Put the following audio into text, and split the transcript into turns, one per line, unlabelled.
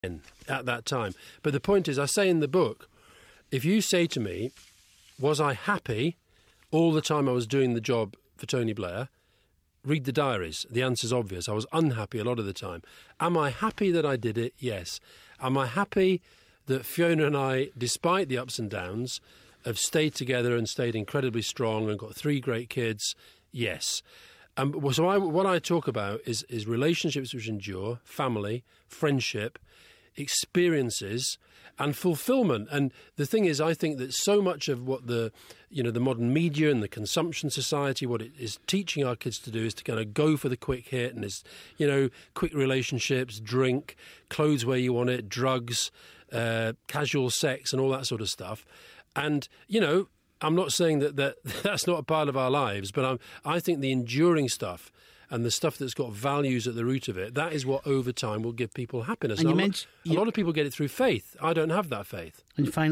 at that time. But the point is, I say in the book, if you say to me, was I happy all the time I was doing the job for Tony Blair? Read the diaries. The answer's obvious. I was unhappy a lot of the time. Am I happy that I did it? Yes. Am I happy that Fiona and I, despite the ups and downs, have stayed together and stayed incredibly strong and got 3 great kids? Yes. So what I talk about is relationships which endure, family, friendship, experiences and fulfillment. And the thing is, I think that so much of what the modern media and the consumption society, what it is teaching our kids to do is to kind of go for the quick hit and is, quick relationships, drink, clothes where you want it, drugs, casual sex and all that sort of stuff. And, I'm not saying that that's not a part of our lives, but I think the enduring stuff and the stuff that's got values at the root of it, that is what over time will give people happiness.
And
a lot of people get it through faith. I don't have that faith.
And finally,